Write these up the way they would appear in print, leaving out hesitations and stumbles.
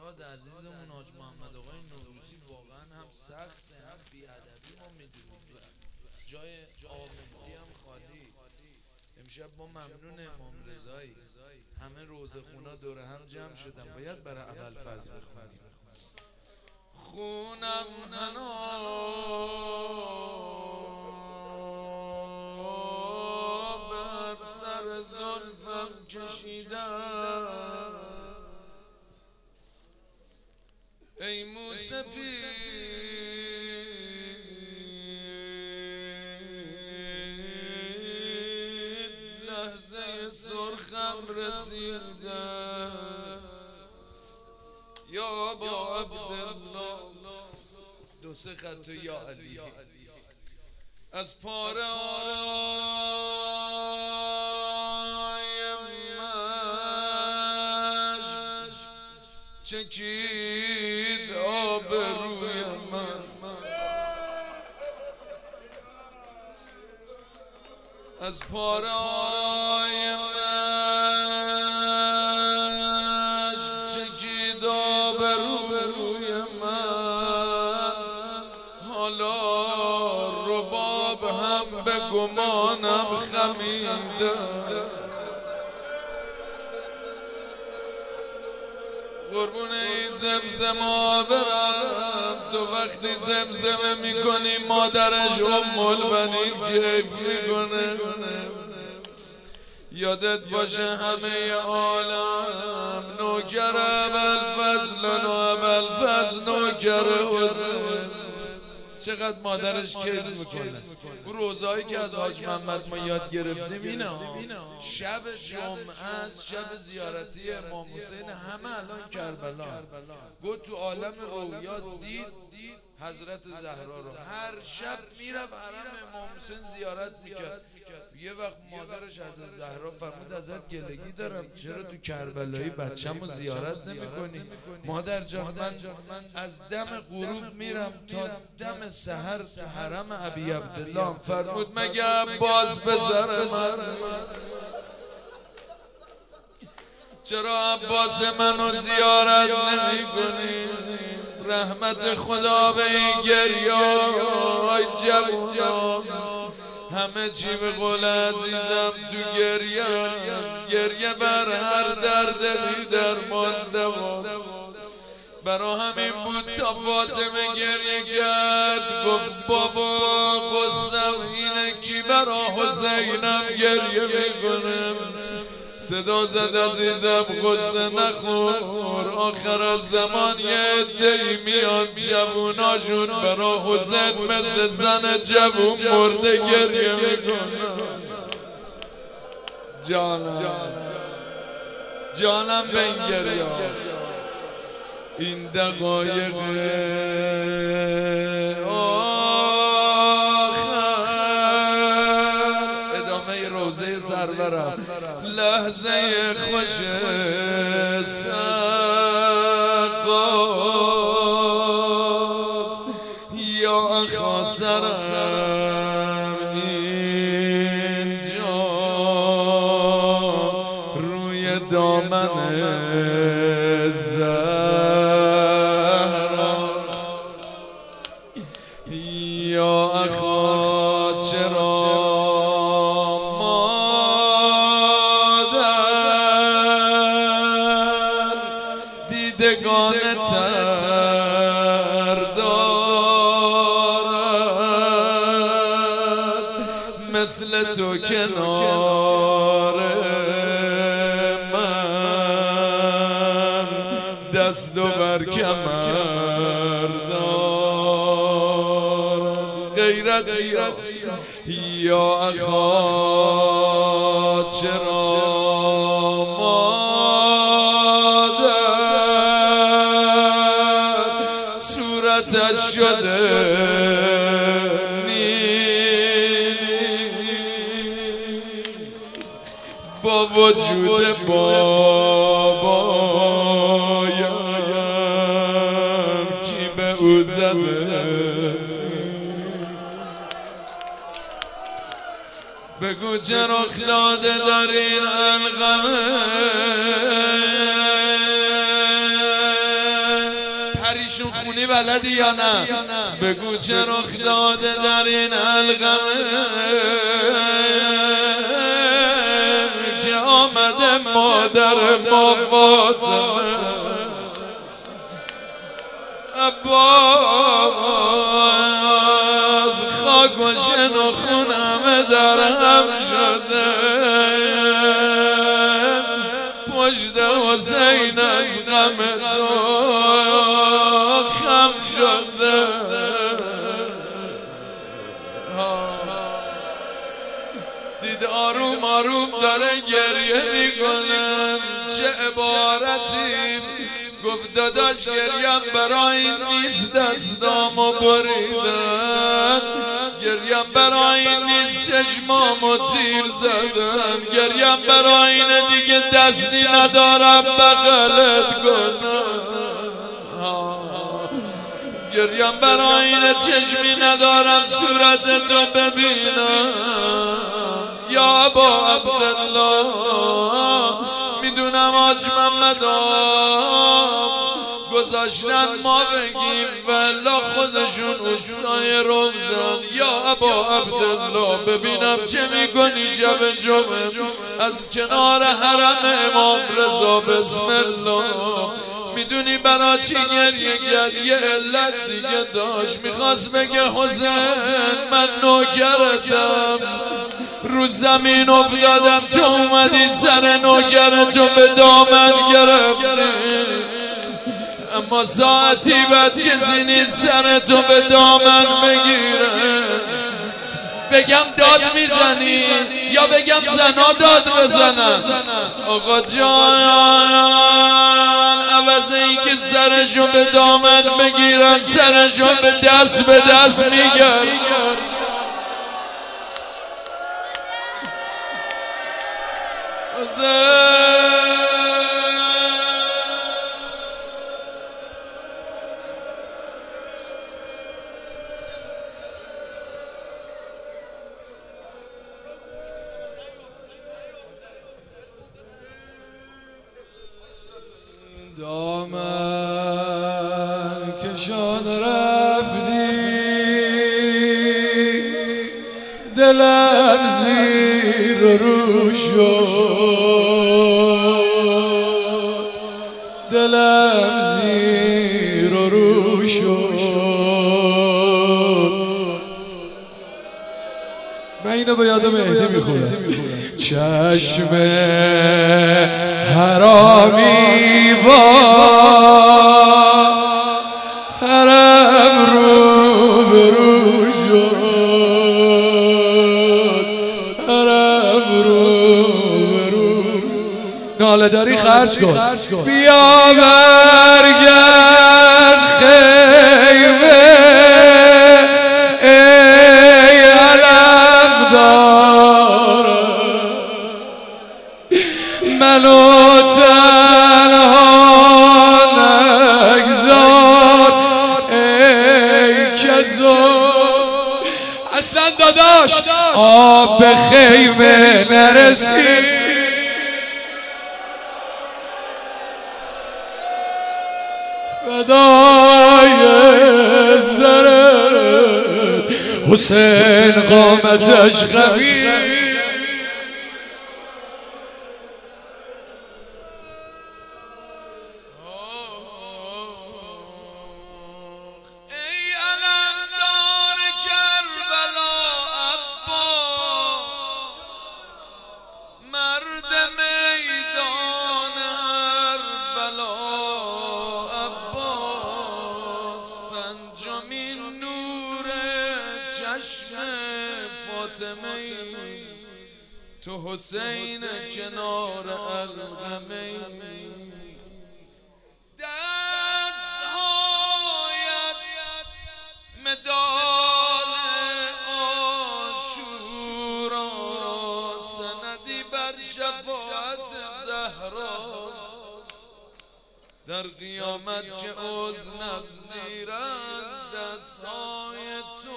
استاد عزیزمون حاج محمد آقای نوروزی واقعا هم سخت هم بی‌ادبی ما میدونیم، جای آمدی هم خالی. امشب ما ممنون امام رضایی، همه روزه خونا دور هم جمع شدن، باید برای ابوالفضل بخونیم. خونم حنا بر سر زلفم کشیدم، ای موسفید لحظه سرخم رسیده، یا با عبدالله دو سه خط یا علی از پاره های مشک چکید آب روی من، از پاره های مشک چکید آب روی من، حالا رباب هم به گمانم خمیده، قربونه زمزمه برم تو وقتی زمزمه میکنی مادرش البنین کیف میکنه، یادت باشه همه عالم نوکر ابوالفضل و ابوالفضل نوکر حسین، چقدر مادرش کیف میکنه. اون روزهایی که از حاج محمد ما یاد گرفتیم اینه، شب جمعه است، شب زیارتی امام حسین، همه الان کربلا گفت تو عالم رویا دید حضرت زهرا رو، هر شب میرفت حرم امام حسین زیارت میکرد. یه وقت مادرش از زهرا فرمود ازت گلگی دارم، چرا تو کربلایی بچه‌مو زیارت نمی‌کنی؟ مادر جان من از دم غروب میرم تا دم سحر تو حرم ابی عبدالله. فرمود مگه عباس پسر من، چرا عباس منو زیارت نمی‌کنی؟ رحمت خدا به این گریه‌های جوانان، همه چی به قول عزیزم تو گریه بر هر درد بی درمان دوا. برا همین بود تا فاطمه گریه کرد، گفت بابا قصم اینه کی برا حسینم گریه میکنه. صدا زد عزیزم قصه نخور، آخر از زمان یه عده‌ای میاد جووناشون برا حسین مثل زن جوون مرده گریه میکنه. جانم به این گریه، این دقایق روزه سرورم، لحظه خوش سقاست، یا آخا سرم اینجا روی دامن زهرا، یا آخا چرا دیدگان تر دارد مثل تو کنار من، دست و بر کمر دارد غیرتی، یا آخا چرا شده با وجود بابایم کی به او زده، بگو چرا افتاده در این الغمه بلدی یا نه؟ بگو چه رخ داده در این القمه که آمده مادر ما فاطمه عباس خاک و شن و خون همه در هم شده پشت حسین از غم تو خم شده دید آروم آروم داره گریه میکنه چه عبارتی گفت داداش گریم برای نیست دستامو بریدن گریم برای نیست چشمامو تیر زدن گریم برای دیگه دستی ندارم بغلت کنم گریم برای چشمی ندارم صورت تو ببینم یا ابا عبدالله میدونم حاج محمد گذاشتن ما بگیم ولا خودشون استای روزن یا ابا عبدالله ببینم چه میکنی شب جمعه از کنار حرم امام رضا بسم الله میدونی برا چی گریه کرد یه علت دیگه داشت میخواست بگه حسین من نوکرتم رو زمین افتادم تو اومدی سر نوکرتو به دامن گرفتی اما ساعتی بعد کسی نیست سر تو به دامن بگیره بگم داد میزنی یا بگم زنا داد بزنن آقا جان عوض این که سرشو به دامن بگیرن سرشو به دست میگرد دامن کشان رفتی دلم زیر رو شد دلم زیر رو شد من اینو به یادم مهدی میخورم چشم حرامی با حرم رو برو شد حرم رو برو ناله داری خرج کن بیا برگرد خیمه ای علم دارم منو تنها نگذار ای کذاب اصلا داداش آب به خیمه نرسید فدای سر حسین قامتش قوی تو حسین کنار القمه دستهایت مدال عاشورا سندی بر شفاعت زهرا در قیامت که عذر نپذیرند دستهای تو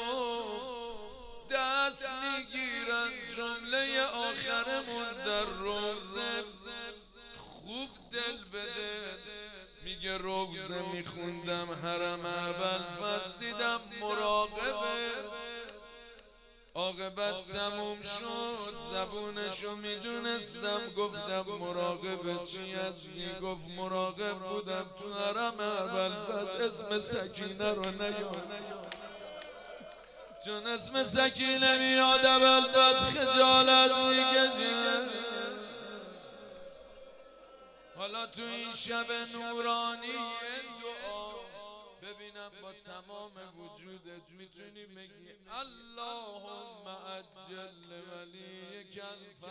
دست میگیرن جمله آخرمون در روزه خوب دل بده میگه روزه میخوندم حرم ابوالفضل دیدم مراقبه، عاقبت تموم شد زبونشو میدونستم، گفتم مراقب چی هستی؟ گفت مراقب بودم تو حرم ابوالفضل اسم سکینه رو نیاد، چون اسم سکینه میاد ابوالفضل خجالت میکشه. حالا تو این شب نورانی دعا ببینم با تمام وجودت میتونی بگی اللهم عجل ولیک الفرج.